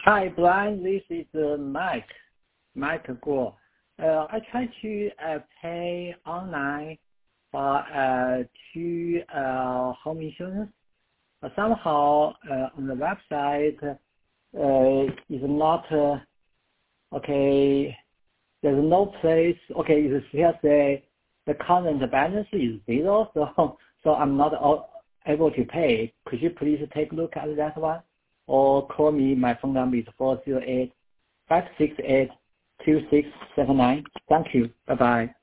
Hi, Brian. This is Mike Guo. I try to pay online to home insurance. Somehow on the website is not okay. There's no place. Okay, it still say the current balance is 0, so I'm not able to pay. Could you please take a look at that one? Or call me. My phone number is 408-568-2679. Thank you. Bye-bye.